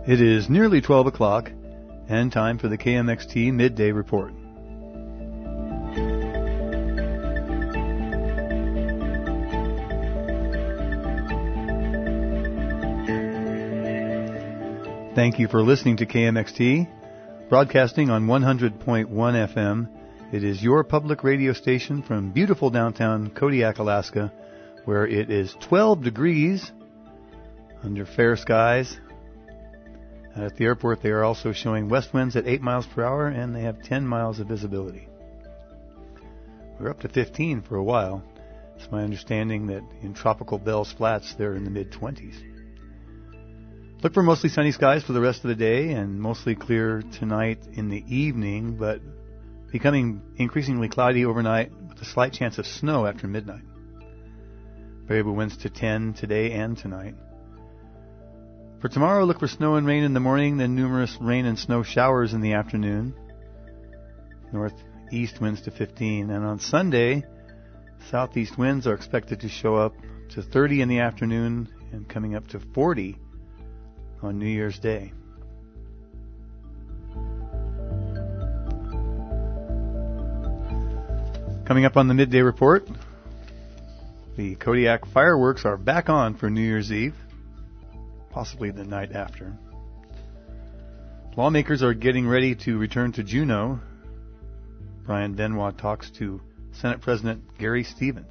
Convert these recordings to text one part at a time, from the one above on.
It is nearly 12 o'clock and time for the KMXT Midday Report. Thank you for listening to KMXT, broadcasting on 100.1 FM. It is your public radio station from beautiful downtown Kodiak, Alaska, where it is 12 degrees under fair skies. At the airport, they are also showing west winds at 8 miles per hour, and they have 10 miles of visibility. We're up to 15 for a while. It's my understanding that in tropical Bell's Flats, they're in the mid-20s. Look for mostly sunny skies for the rest of the day, and mostly clear tonight in the evening, but becoming increasingly cloudy overnight with a slight chance of snow after midnight. Variable winds to 10 today and tonight. For tomorrow, look for snow and rain in the morning, then numerous rain and snow showers in the afternoon. Northeast winds to 15. And on Sunday, southeast winds are expected to show up to 30 in the afternoon and coming up to 40 on New Year's Day. Coming up on the Midday Report, the Kodiak fireworks are back on for New Year's Eve, possibly the night after. Lawmakers are getting ready to return to Juneau. Brian Benoit talks to Senate President Gary Stevens.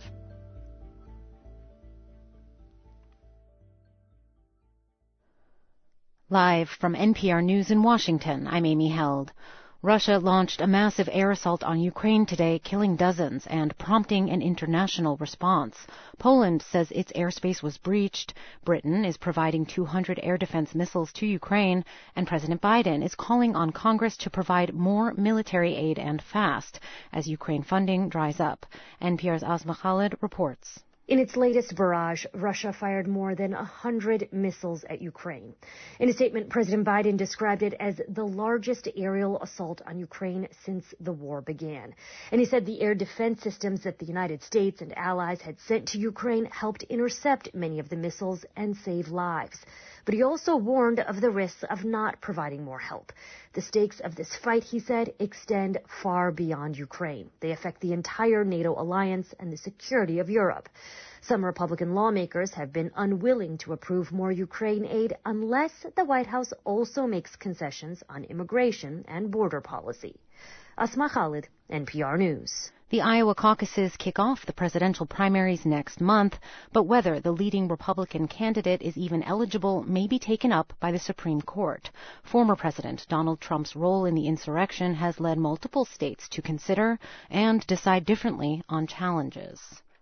Live from NPR News in Washington, I'm Amy Held. Russia launched a massive air assault on Ukraine today, killing dozens and prompting an international response. Poland says its airspace was breached. Britain is providing 200 air defense missiles to Ukraine, and President Biden is calling on Congress to provide more military aid and fast as Ukraine funding dries up. NPR's Asma Khalid reports. In its latest barrage, Russia fired more than 100 missiles at Ukraine. In a statement, President Biden described it as the largest aerial assault on Ukraine since the war began. And he said the air defense systems that the United States and allies had sent to Ukraine helped intercept many of the missiles and save lives. But he also warned of the risks of not providing more help. The stakes of this fight, he said, extend far beyond Ukraine. They affect the entire NATO alliance and the security of Europe. Some Republican lawmakers have been unwilling to approve more Ukraine aid unless the White House also makes concessions on immigration and border policy. Asma Khalid, NPR News. The Iowa caucuses kick off the presidential primaries next month, but whether the leading Republican candidate is even eligible may be taken up by the Supreme Court. Former President Donald Trump's role in the insurrection has led multiple states to consider and decide differently on challenges.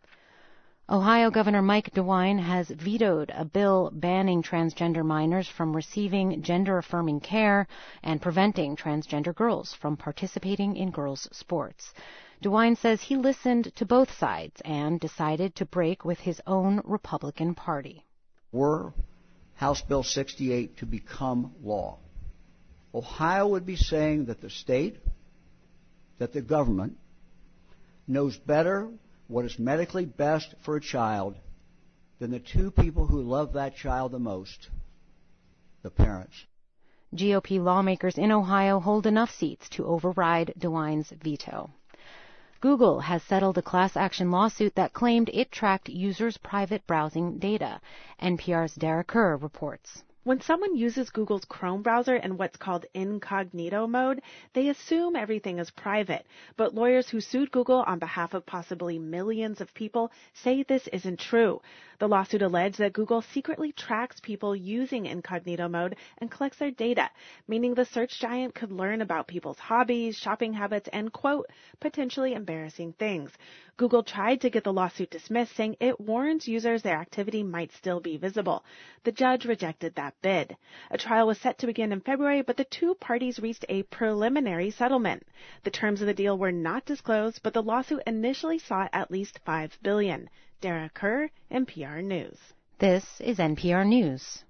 Ohio Governor Mike DeWine has vetoed a bill banning transgender minors from receiving gender-affirming care and preventing transgender girls from participating in girls' sports. DeWine says he listened to both sides and decided to break with his own Republican Party. Were House Bill 68 to become law, Ohio would be saying that the state, that the government, knows better what is medically best for a child than the two people who love that child the most, the parents. GOP lawmakers in Ohio hold enough seats to override DeWine's veto. Google has settled a class action lawsuit that claimed it tracked users' private browsing data. NPR's Dara Kerr reports. When someone uses Google's Chrome browser in what's called incognito mode, they assume everything is private. But lawyers who sued Google on behalf of possibly millions of people say this isn't true. The lawsuit alleged that Google secretly tracks people using incognito mode and collects their data, meaning the search giant could learn about people's hobbies, shopping habits, and, quote, potentially embarrassing things. Google tried to get the lawsuit dismissed, saying it warns users their activity might still be visible. The judge rejected that bid. A trial was set to begin in February, but the two parties reached a preliminary settlement. The terms of the deal were not disclosed, but the lawsuit initially sought at least $5 billion. Dara Kerr, NPR News. This is NPR News.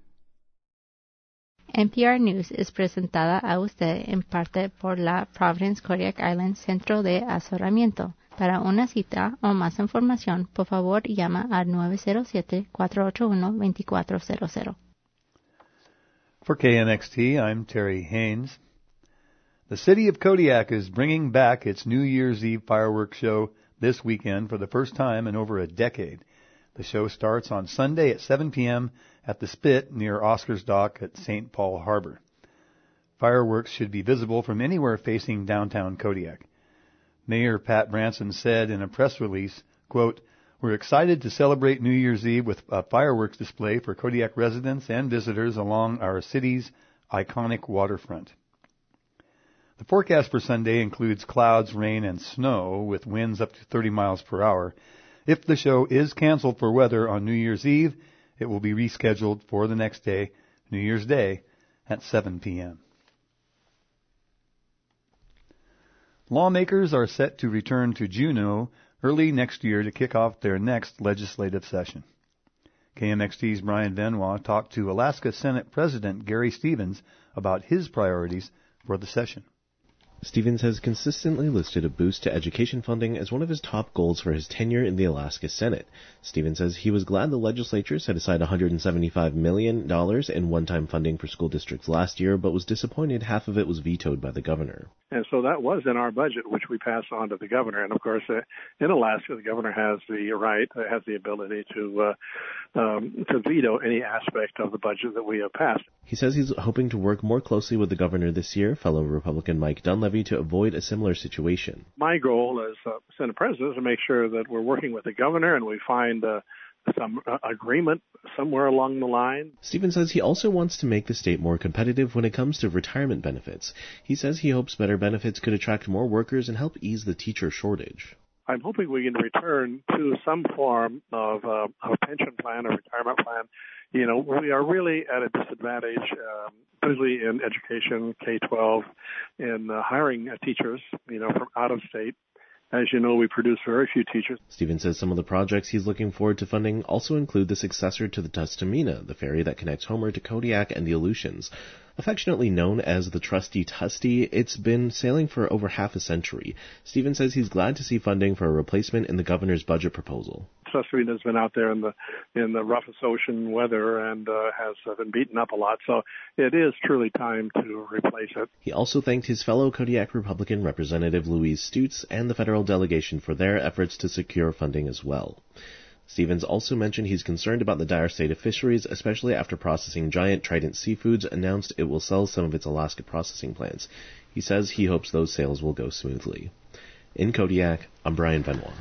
NPR News es presentada a usted en parte por la Providence Kodiak Island Centro de Asesoramiento. Para una cita o más información, por favor, llama al 907-481-2400. For KMXT, I'm Terry Haynes. The city of Kodiak is bringing back its New Year's Eve fireworks show this weekend for the first time in over a decade. The show starts on Sunday at 7 p.m. at the Spit near Oscar's Dock at St. Paul Harbor. Fireworks should be visible from anywhere facing downtown Kodiak. Mayor Pat Branson said in a press release, quote, "We're excited to celebrate New Year's Eve with a fireworks display for Kodiak residents and visitors along our city's iconic waterfront." The forecast for Sunday includes clouds, rain, and snow with winds up to 30 miles per hour. If the show is canceled for weather on New Year's Eve, it will be rescheduled for the next day, New Year's Day, at 7 p.m. Lawmakers are set to return to Juneau early next year to kick off their next legislative session. KMXT's Brian Benoit talked to Alaska Senate President Gary Stevens about his priorities for the session. Stevens has consistently listed a boost to education funding as one of his top goals for his tenure in the Alaska Senate. Stevens says he was glad the legislature set aside $175 million in one-time funding for school districts last year, but was disappointed half of it was vetoed by the governor. And so that was in our budget, which we passed on to the governor. And, of course, in Alaska, the governor has the right, has the ability to veto any aspect of the budget that we have passed. He says he's hoping to work more closely with the governor this year, fellow Republican Mike Dunleavy, to avoid a similar situation. My goal as Senate President is to make sure that we're working with the governor and we find some agreement somewhere along the line. Stevens says he also wants to make the state more competitive when it comes to retirement benefits. He says he hopes better benefits could attract more workers and help ease the teacher shortage. I'm hoping we can return to some form of a pension plan, a retirement plan. You know, we are really at a disadvantage, particularly in education, K-12, in hiring teachers, from out of state. As you know, we produce very few teachers. Stevens says some of the projects he's looking forward to funding also include the successor to the Tustumena, the ferry that connects Homer to Kodiak and the Aleutians. Affectionately known as the Trusty Tusty, it's been sailing for over half a century. Stevens says he's glad to see funding for a replacement in the governor's budget proposal. Tustumena has been out there in the roughest ocean weather and has been beaten up a lot, so it is truly time to replace it. He also thanked his fellow Kodiak Republican Representative Louise Stutes and the federal delegation for their efforts to secure funding as well. Stevens also mentioned he's concerned about the dire state of fisheries, especially after Processing giant Trident Seafoods announced it will sell some of its Alaska processing plants. He says he hopes those sales will go smoothly. In Kodiak, I'm Brian Benoit.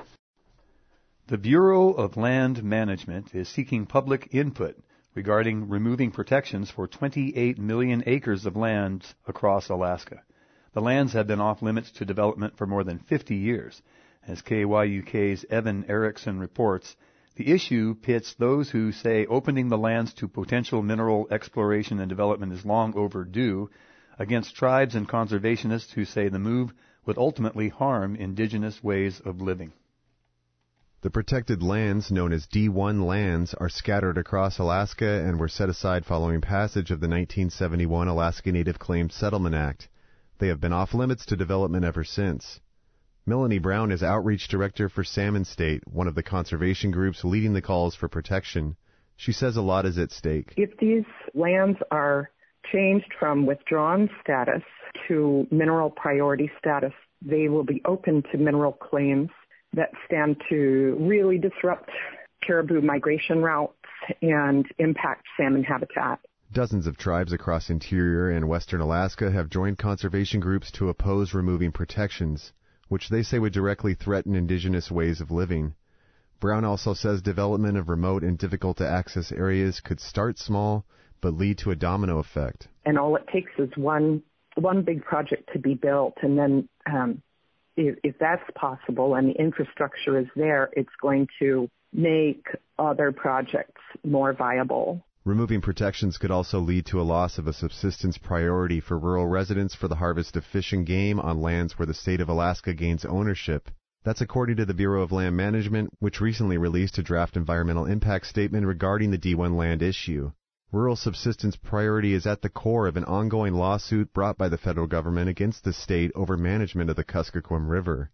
The Bureau of Land Management is seeking public input regarding removing protections for 28 million acres of land across Alaska. The lands have been off limits to development for more than 50 years. As KYUK's Evan Erickson reports, the issue pits those who say opening the lands to potential mineral exploration and development is long overdue against tribes and conservationists who say the move would ultimately harm indigenous ways of living. The protected lands, known as D1 lands, are scattered across Alaska and were set aside following passage of the 1971 Alaska Native Claims Settlement Act. They have been off limits to development ever since. Melanie Brown is Outreach Director for Salmon State, one of the conservation groups leading the calls for protection. She says a lot is at stake. If these lands are changed from withdrawn status to mineral priority status, they will be open to mineral claims that stand to really disrupt caribou migration routes and impact salmon habitat. Dozens of tribes across interior and western Alaska have joined conservation groups to oppose removing protections, which they say would directly threaten indigenous ways of living. Brown also says development of remote and difficult-to-access areas could start small but lead to a domino effect. And all it takes is one big project to be built, and then if that's possible and the infrastructure is there, it's going to make other projects more viable. Removing protections could also lead to a loss of a subsistence priority for rural residents for the harvest of fish and game on lands where the state of Alaska gains ownership. That's according to the Bureau of Land Management, which recently released a draft environmental impact statement regarding the D1 land issue. Rural subsistence priority is at the core of an ongoing lawsuit brought by the federal government against the state over management of the Kuskokwim River.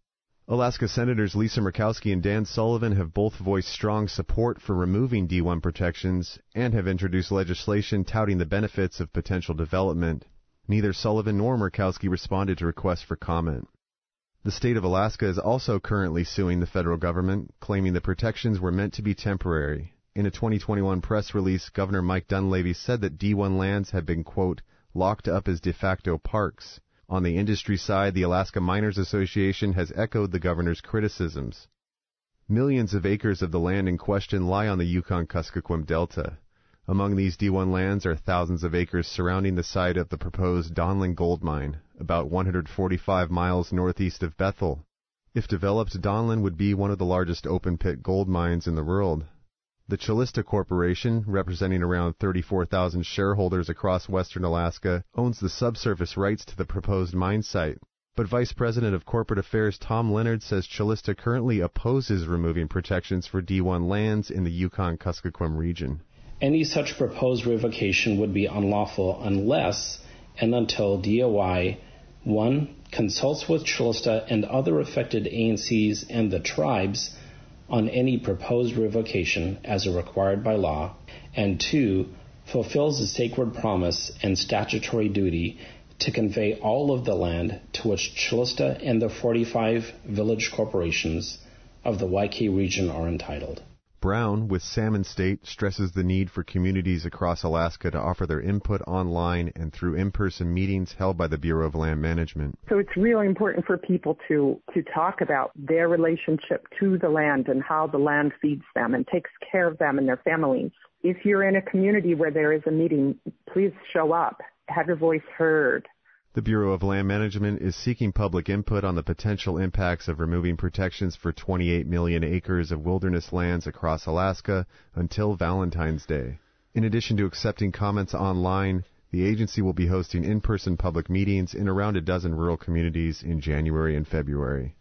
Alaska Senators Lisa Murkowski and Dan Sullivan have both voiced strong support for removing D1 protections and have introduced legislation touting the benefits of potential development. Neither Sullivan nor Murkowski responded to requests for comment. The state of Alaska is also currently suing the federal government, claiming the protections were meant to be temporary. In a 2021 press release, Governor Mike Dunleavy said that D1 lands had been, quote, locked up as de facto parks. On the industry side, the Alaska Miners Association has echoed the governor's criticisms. Millions of acres of the land in question lie on the Yukon-Kuskokwim Delta. Among these D1 lands are thousands of acres surrounding the site of the proposed Donlin Gold Mine, about 145 miles northeast of Bethel. If developed, Donlin would be one of the largest open-pit gold mines in the world. The Calista Corporation, representing around 34,000 shareholders across western Alaska, owns the subsurface rights to the proposed mine site. But Vice President of Corporate Affairs Tom Leonard says Calista currently opposes removing protections for D1 lands in the Yukon-Kuskokwim region. Any such proposed revocation would be unlawful unless and until DOI 1. Consults with Calista and other affected ANCs and the tribes on any proposed revocation as required by law, and 2. Fulfills the sacred promise and statutory duty to convey all of the land to which Calista and the 45 village corporations of the YK region are entitled. Brown, with Salmon State, stresses the need for communities across Alaska to offer their input online and through in-person meetings held by the Bureau of Land Management. So it's really important for people to talk about their relationship to the land and how the land feeds them and takes care of them and their families. If you're in a community where there is a meeting, please show up, have your voice heard. The Bureau of Land Management is seeking public input on the potential impacts of removing protections for 28 million acres of wilderness lands across Alaska until Valentine's Day. In addition to accepting comments online, the agency will be hosting in-person public meetings in around a dozen rural communities in January and February.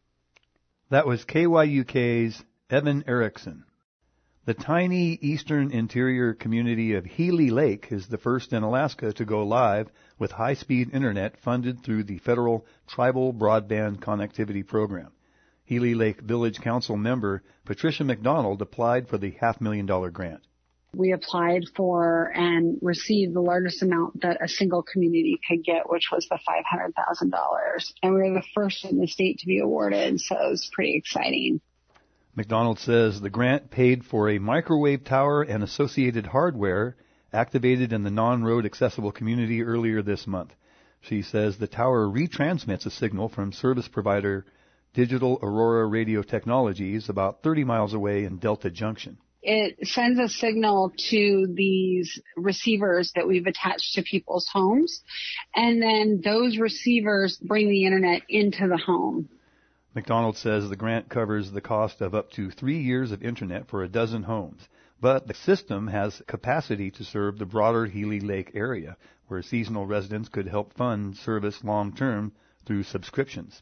That was KYUK's Evan Erickson. The tiny eastern interior community of Healy Lake is the first in Alaska to go live with high-speed internet funded through the federal Tribal Broadband Connectivity Program. Healy Lake Village Council member Patricia McDonald applied for the $500,000 grant. We applied for and received the largest amount that a single community could get, which was the $500,000. And we were the first in the state to be awarded, so it was pretty exciting. McDonald says the grant paid for a microwave tower and associated hardware activated in the non-road accessible community earlier this month. She says the tower retransmits a signal from service provider Digital Aurora Radio Technologies about 30 miles away in Delta Junction. It sends a signal to these receivers that we've attached to people's homes, and then those receivers bring the internet into the home. McDonald says the grant covers the cost of up to 3 years of internet for a dozen homes, but the system has capacity to serve the broader Healy Lake area, where seasonal residents could help fund service long-term through subscriptions.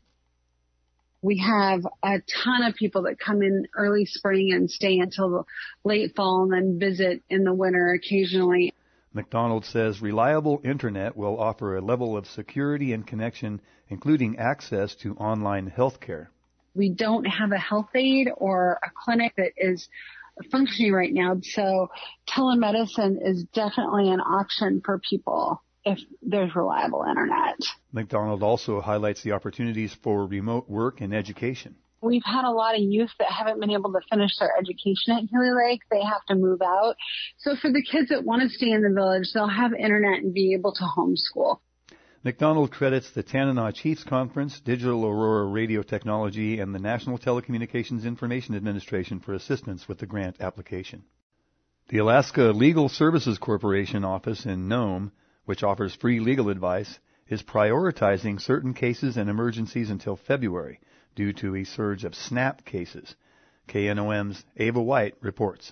We have a ton of people that come in early spring and stay until late fall and then visit in the winter occasionally. McDonald says reliable internet will offer a level of security and connection, including access to online health care. We don't have a health aid or a clinic that is functioning right now, so telemedicine is definitely an option for people if there's reliable internet. McDonald also highlights the opportunities for remote work and education. We've had a lot of youth that haven't been able to finish their education at Healy Lake. They have to move out. So for the kids that want to stay in the village, they'll have internet and be able to homeschool. McDonald credits the Tanana Chiefs Conference, Digital Aurora Radio Technology, and the National Telecommunications Information Administration for assistance with the grant application. The Alaska Legal Services Corporation office in Nome, which offers free legal advice, is prioritizing certain cases and emergencies until February due to a surge of SNAP cases. KNOM's Ava White reports.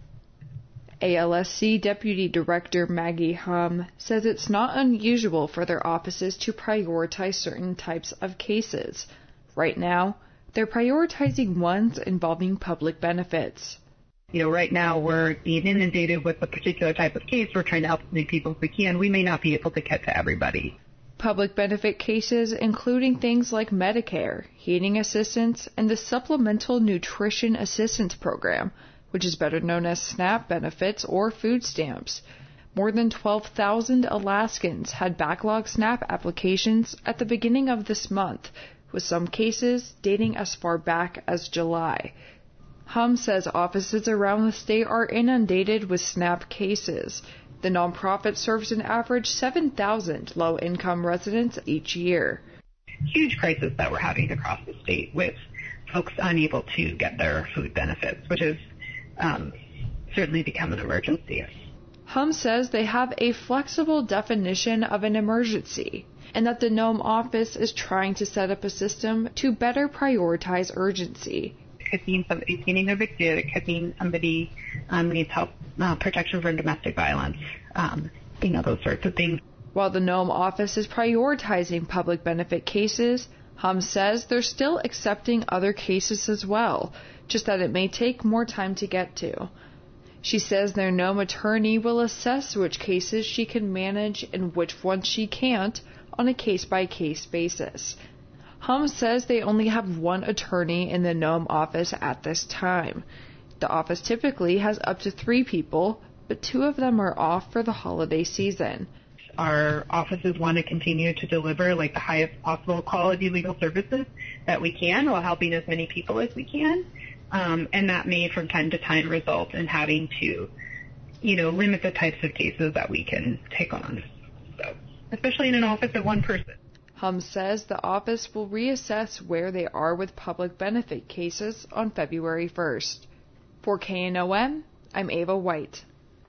ALSC Deputy Director Maggie Hum says it's not unusual for their offices to prioritize certain types of cases. Right now, they're prioritizing ones involving public benefits. Right now we're being inundated with a particular type of case. We're trying to help as many people as we can. We may not be able to get to everybody. public benefit cases, including things like Medicare, heating assistance, and the Supplemental Nutrition Assistance Program, which is better known as SNAP benefits or food stamps. More than 12,000 Alaskans had backlog SNAP applications at the beginning of this month, with some cases dating as far back as July. Hum says offices around the state are inundated with SNAP cases. The nonprofit serves an average 7,000 low-income residents each year. Huge crisis that we're having across the state with folks unable to get their food benefits, which has certainly become an emergency. Hum says they have a flexible definition of an emergency, and that the Nome office is trying to set up a system to better prioritize urgency. It could mean somebody getting evicted. It could mean somebody needs help, protection from domestic violence, those sorts of things. While the Nome office is prioritizing public benefit cases, Hum says they're still accepting other cases as well, just that it may take more time to get to. She says their Nome attorney will assess which cases she can manage and which ones she can't on a case-by-case basis. Hum says they only have one attorney in the Nome office at this time. The office typically has up to 3 people, but 2 of them are off for the holiday season. Our offices want to continue to deliver the highest possible quality legal services that we can while helping as many people as we can. And that may from time to time result in having to, limit the types of cases that we can take on. So, especially in an office of 1 person. Hum says the office will reassess where they are with public benefit cases on February 1st. For KNOM, I'm Ava White.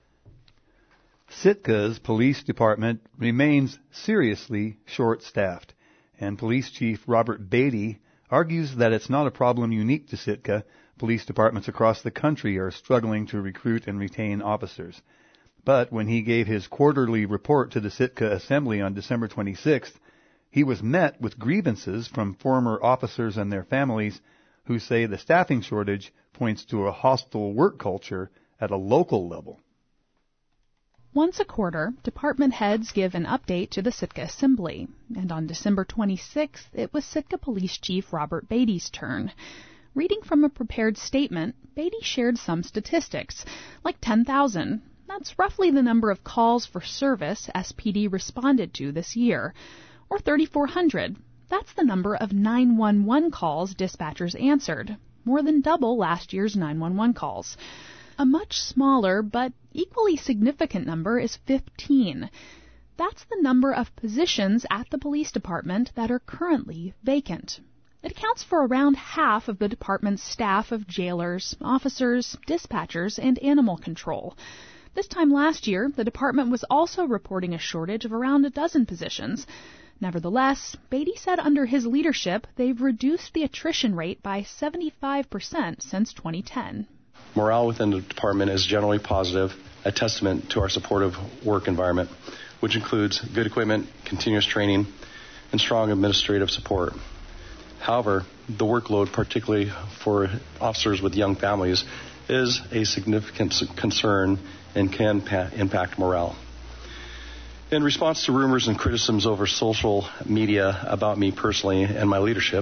Sitka's police department remains seriously short-staffed, and Police Chief Robert Beatty argues that it's not a problem unique to Sitka. Police departments across the country are struggling to recruit and retain officers. But when he gave his quarterly report to the Sitka Assembly on December 26th, he was met with grievances from former officers and their families who say the staffing shortage points to a hostile work culture at a local level. Once a quarter, department heads give an update to the Sitka Assembly, and on December 26th, it was Sitka Police Chief Robert Beatty's turn. Reading from a prepared statement, Beatty shared some statistics, like 10,000. That's roughly the number of calls for service SPD responded to this year. Or 3,400. That's the number of 911 calls dispatchers answered, more than double last year's 911 calls. A much smaller but equally significant number is 15. That's the number of positions at the police department that are currently vacant. It accounts for around half of the department's staff of jailers, officers, dispatchers, and animal control. This time last year, the department was also reporting a shortage of around a dozen positions. Nevertheless, Beatty said under his leadership, they've reduced the attrition rate by 75% since 2010. Morale within the department is generally positive, a testament to our supportive work environment, which includes good equipment, continuous training, and strong administrative support. However, the workload, particularly for officers with young families, is a significant concern and can impact morale. In response to rumors and criticisms over social media about me personally and my leadership,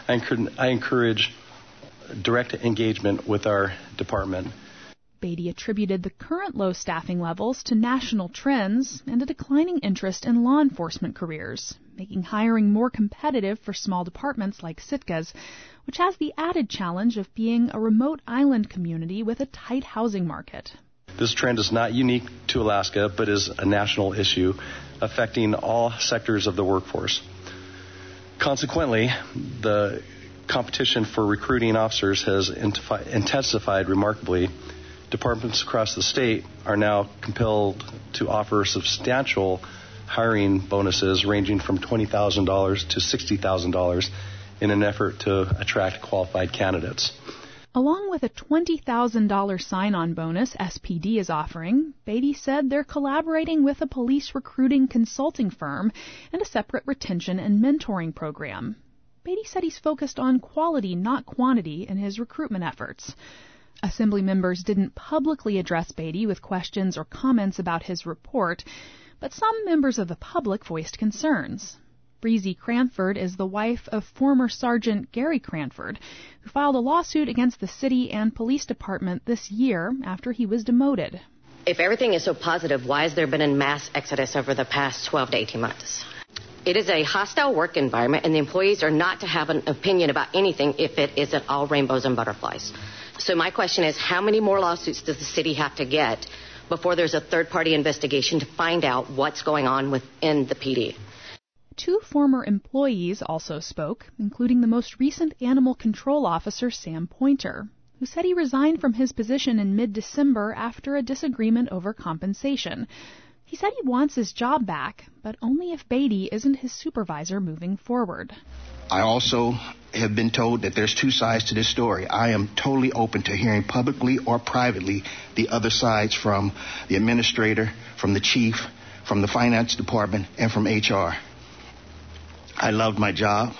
I encourage direct engagement with our department. Beatty attributed the current low staffing levels to national trends and a declining interest in law enforcement careers, making hiring more competitive for small departments like Sitka's, which has the added challenge of being a remote island community with a tight housing market. This trend is not unique to Alaska, but is a national issue affecting all sectors of the workforce. Consequently, the competition for recruiting officers has intensified remarkably. Departments across the state are now compelled to offer substantial hiring bonuses ranging from $20,000 to $60,000 in an effort to attract qualified candidates. Along with a $20,000 sign-on bonus SPD is offering, Beatty said they're collaborating with a police recruiting consulting firm and a separate retention and mentoring program. Beatty said he's focused on quality, not quantity, in his recruitment efforts. Assembly members didn't publicly address Beatty with questions or comments about his report, But some members of the public voiced concerns. Breezy Cranford is the wife of former Sergeant Gary Cranford, who filed a lawsuit against the city and police department this year after he was demoted. If everything is so positive, why has there been a mass exodus over the past 12 to 18 months? It is a hostile work environment, and the employees are not to have an opinion about anything if it isn't all rainbows and butterflies. So my question is, how many more lawsuits does the city have to get before there's a third-party investigation to find out what's going on within the PD? 2 former employees also spoke, including the most recent animal control officer, Sam Pointer, who said he resigned from his position in mid-December after a disagreement over compensation. He said he wants his job back, but only if Beatty isn't his supervisor moving forward. I also have been told that there's 2 sides to this story. I am totally open to hearing publicly or privately the other sides from the administrator, from the chief, from the finance department, and from HR. I loved my job,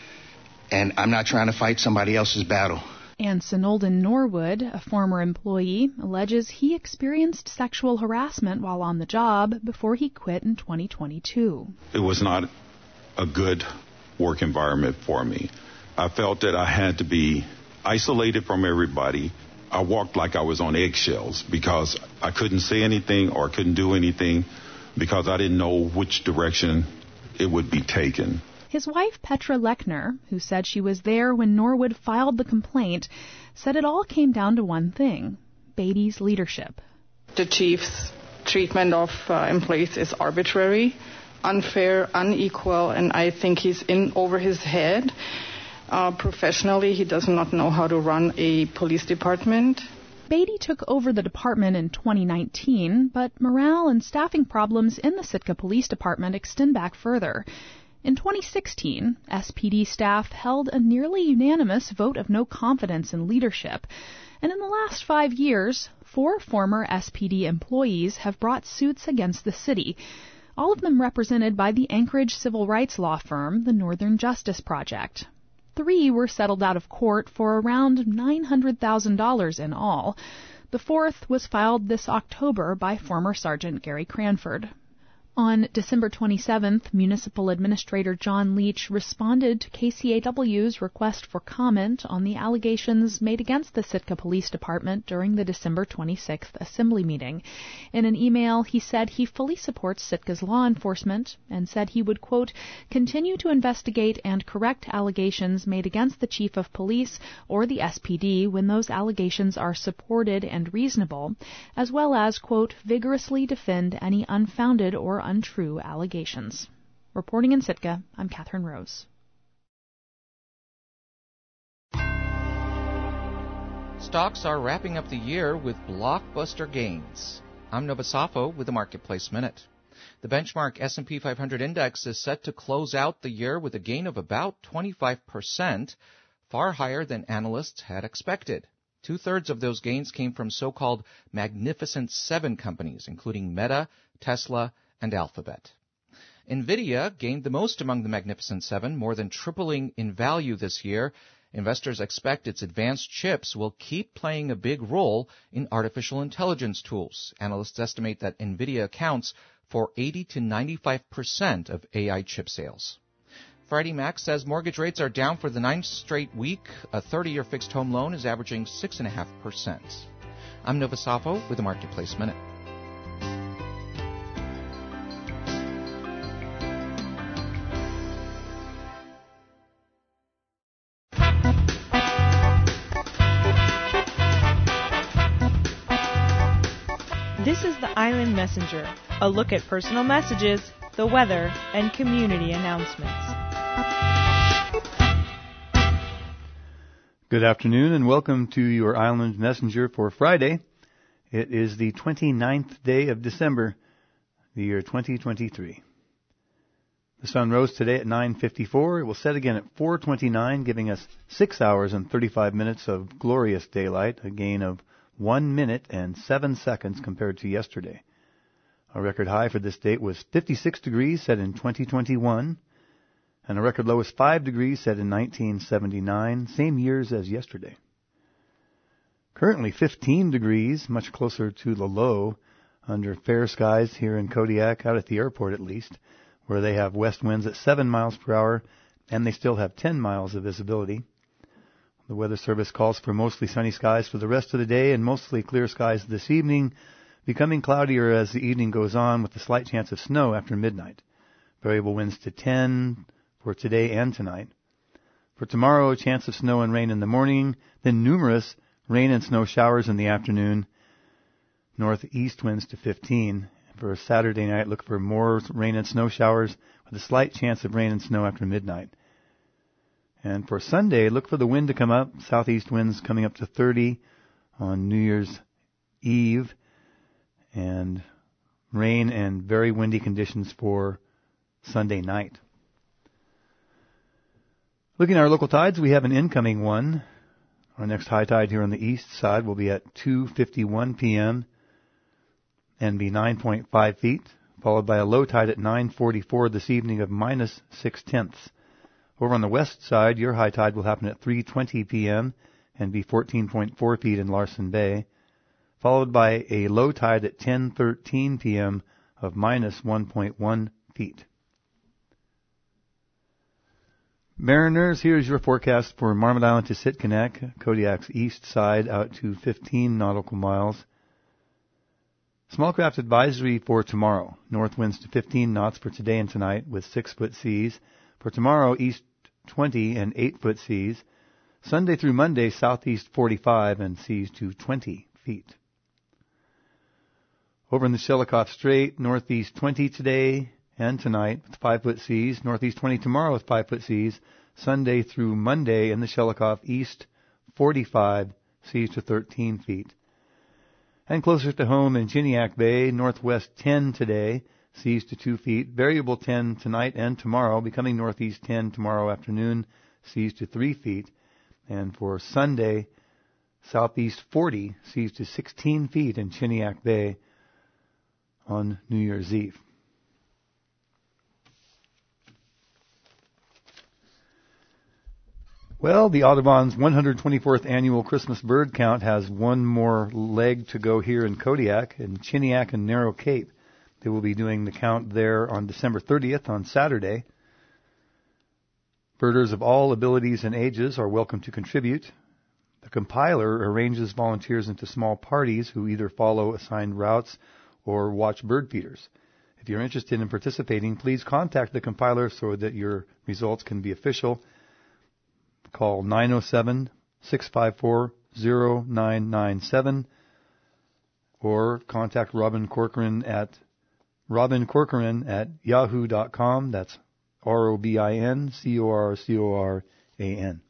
and I'm not trying to fight somebody else's battle. And Sinolden Norwood, a former employee, alleges he experienced sexual harassment while on the job before he quit in 2022. It was not a good work environment for me. I felt that I had to be isolated from everybody. I walked like I was on eggshells because I couldn't say anything or couldn't do anything because I didn't know which direction it would be taken. His wife, Petra Lechner, who said she was there when Norwood filed the complaint, said it all came down to one thing: Beatty's leadership. The chief's treatment of employees is arbitrary, unfair, unequal, and I think he's in over his head. Professionally, he does not know how to run a police department. Beatty took over the department in 2019, but morale and staffing problems in the Sitka Police Department extend back further. In 2016, SPD staff held a nearly unanimous vote of no confidence in leadership, and in the last 5 years, 4 former SPD employees have brought suits against the city, all of them represented by the Anchorage civil rights law firm, the Northern Justice Project. 3 were settled out of court for around $900,000 in all. The 4th was filed this October by former Sergeant Gary Cranford. On December 27th, Municipal Administrator John Leach responded to KCAW's request for comment on the allegations made against the Sitka Police Department during the December 26th Assembly meeting. In an email, he said he fully supports Sitka's law enforcement and said he would, quote, continue to investigate and correct allegations made against the Chief of Police or the SPD when those allegations are supported and reasonable, as well as, quote, vigorously defend any unfounded or untrue allegations. Reporting in Sitka, I'm Catherine Rose. Stocks are wrapping up the year with blockbuster gains. I'm Nova Safo with the Marketplace Minute. The benchmark S&P 500 index is set to close out the year with a gain of about 25%, far higher than analysts had expected. 2/3 of those gains came from so-called Magnificent Seven companies, including Meta, Tesla, and Alphabet. NVIDIA gained the most among the Magnificent Seven, more than tripling in value this year. Investors expect its advanced chips will keep playing a big role in artificial intelligence tools. Analysts estimate that NVIDIA accounts for 80 to 95% of AI chip sales. Friday Mac says mortgage rates are down for the 9th straight week. A 30-year fixed home loan is averaging 6.5%. I'm Nova Safo with the Marketplace Minute. This is the Island Messenger, a look at personal messages, the weather, and community announcements. Good afternoon and welcome to your Island Messenger for Friday. It is the 29th day of December, the year 2023. The sun rose today at 9:54. It will set again at 4:29, giving us 6 hours and 35 minutes of glorious daylight, a gain of 1 minute and 7 seconds compared to yesterday. A record high for this date was 56 degrees set in 2021, and a record low was 5 degrees set in 1979, same years as yesterday. Currently 15 degrees, much closer to the low under fair skies here in Kodiak, out at the airport at least, where they have west winds at 7 miles per hour, and they still have 10 miles of visibility. The Weather Service calls for mostly sunny skies for the rest of the day and mostly clear skies this evening, becoming cloudier as the evening goes on with a slight chance of snow after midnight. Variable winds to 10 for today and tonight. For tomorrow, a chance of snow and rain in the morning, then numerous rain and snow showers in the afternoon. Northeast winds to 15. For Saturday night, look for more rain and snow showers with a slight chance of rain and snow after midnight. And for Sunday, look for the wind to come up. Southeast winds coming up to 30 on New Year's Eve. And rain and very windy conditions for Sunday night. Looking at our local tides, we have an incoming one. Our next high tide here on the east side will be at 2:51 p.m. and be 9.5 feet, followed by a low tide at 9:44 this evening of -6/10. Over on the west side, your high tide will happen at 3:20 p.m. and be 14.4 feet in Larsen Bay, followed by a low tide at 10:13 p.m. of -1.1 feet. Mariners, here's your forecast for Marmot Island to Sitkinak, Kodiak's east side out to 15 nautical miles. Small craft advisory for tomorrow. North winds to 15 knots for today and tonight with 6-foot seas. For tomorrow, east 20 and 8-foot seas. Sunday through Monday, southeast 45 and seas to 20 feet. Over in the Shelikof Strait, northeast 20 today and tonight with 5-foot seas. Northeast 20 tomorrow with 5-foot seas. Sunday through Monday in the Shelikof, east 45, seas to 13 feet. And closer to home in Chiniak Bay, northwest 10 today, seas to 2 feet. Variable 10 tonight and tomorrow, becoming northeast 10 tomorrow afternoon, seas to 3 feet. And for Sunday, southeast 40, seas to 16 feet in Chiniak Bay on New Year's Eve. Well, the Audubon's 124th annual Christmas bird count has one more leg to go here in Kodiak, in Chiniak and Narrow Cape. They will be doing the count there on December 30th on Saturday. Birders of all abilities and ages are welcome to contribute. The compiler arranges volunteers into small parties who either follow assigned routes or watch bird feeders. If you're interested in participating, please contact the compiler so that your results can be official. Call 907-654-0997 or contact Robin Corcoran at yahoo.com. That's ROBINCORCORAN.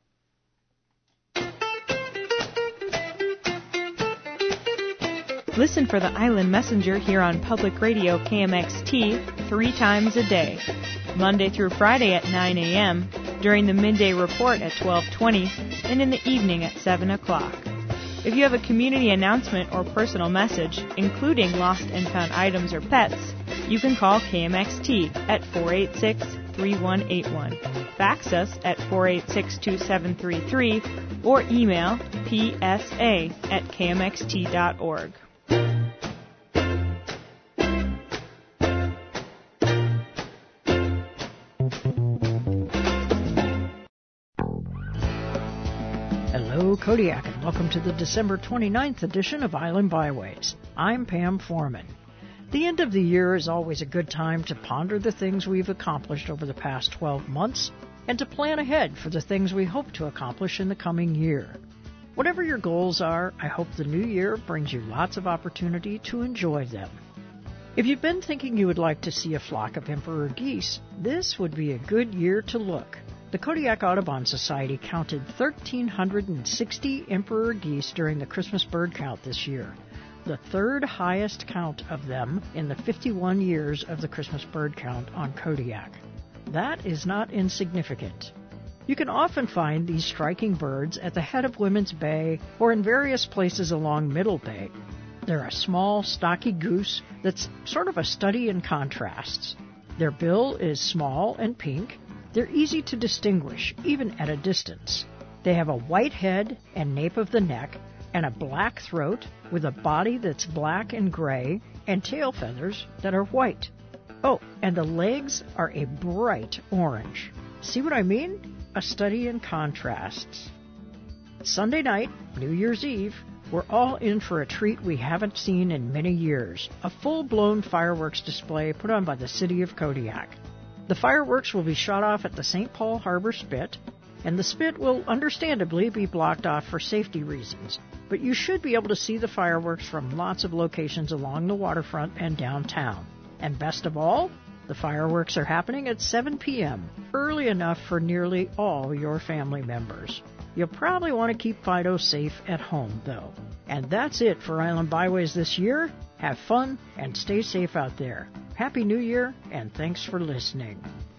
Listen for the Island Messenger here on Public Radio KMXT 3 times a day, Monday through Friday at 9 a.m., during the midday report at 12:20, and in the evening at 7 o'clock. If you have a community announcement or personal message, including lost and found items or pets, you can call KMXT at 486-3181, fax us at 486-2733, or email psa@kmxt.org. Hello, Kodiak, and welcome to the December 29th edition of Island Byways. I'm Pam Foreman. The end of the year is always a good time to ponder the things we've accomplished over the past 12 months and to plan ahead for the things we hope to accomplish in the coming year. Whatever your goals are, I hope the new year brings you lots of opportunity to enjoy them. If you've been thinking you would like to see a flock of emperor geese, this would be a good year to look. The Kodiak Audubon Society counted 1,360 emperor geese during the Christmas bird count this year, the third highest count of them in the 51 years of the Christmas bird count on Kodiak. That is not insignificant. You can often find these striking birds at the head of Women's Bay or in various places along Middle Bay. They're a small, stocky goose that's sort of a study in contrasts. Their bill is small and pink. They're easy to distinguish, even at a distance. They have a white head and nape of the neck, and a black throat with a body that's black and gray and tail feathers that are white. Oh, and the legs are a bright orange. See what I mean? A study in contrasts. Sunday night, New Year's Eve, we're all in for a treat we haven't seen in many years, a full-blown fireworks display put on by the city of Kodiak. The fireworks will be shot off at the St. Paul Harbor Spit, and the spit will understandably be blocked off for safety reasons. But you should be able to see the fireworks from lots of locations along the waterfront and downtown. And best of all, the fireworks are happening at 7 p.m., early enough for nearly all your family members. You'll probably want to keep Fido safe at home, though. And that's it for Island Byways this year. Have fun and stay safe out there. Happy New Year, and thanks for listening.